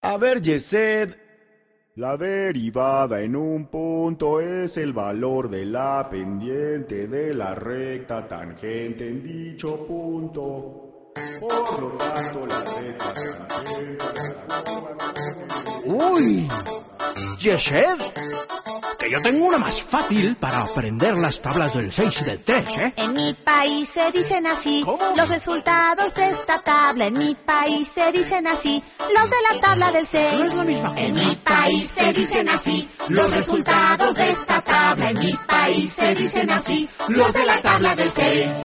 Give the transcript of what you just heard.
A ver, Yesed. La derivada en un punto es el valor de la pendiente de la recta tangente en dicho punto. Por lo tanto, la recta tangente... ¡Uy! ¡Yesed! Que yo tengo una más fácil para aprender las tablas del 6 y del 3, ¿eh? En mi país se dicen así. ¿Cómo? Los resultados de esta tabla. En mi país se dicen así. Los de la tabla del 6. No es la misma cosa. En mi país se dicen así. Los resultados de esta tabla. En mi país se dicen así. Los de la tabla del 6.